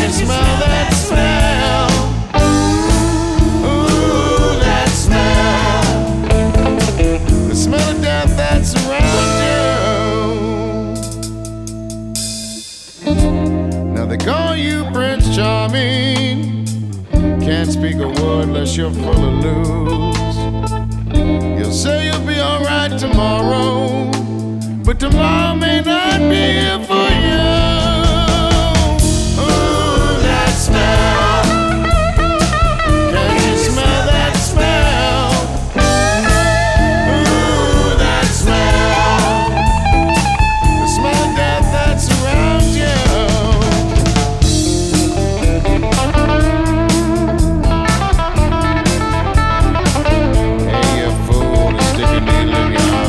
you smell that smell? Ooh, that smell. The smell of death that's around you. Now they call you Prince Charming. Can't speak a word unless you're full of loose. You'll say you'll be alright tomorrow, but tomorrow may not be here for you. Ooh, that smell. Can you smell that smell? Ooh, that smell. The smell of death that's around you. Hey, you fool, to stick a needle in your arm.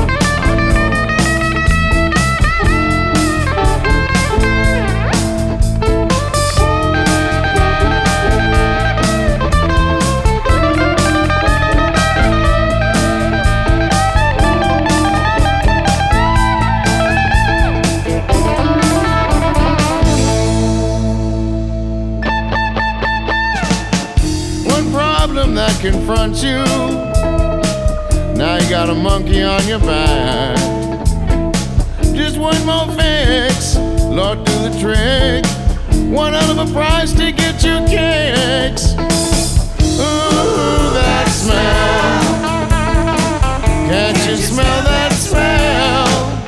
Problem that confronts you. Now you got a monkey on your back. Just one more fix, Lord, do the trick. One hell of a price to get your kicks. Ooh, that smell. Can't you smell that smell?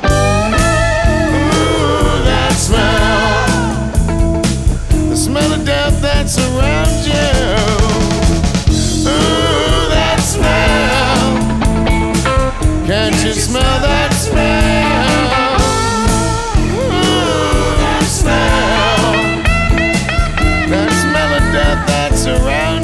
Ooh, that smell. The smell of death that's around you. Can't you smell that smell? Ooh, that smell. That smell of death that's around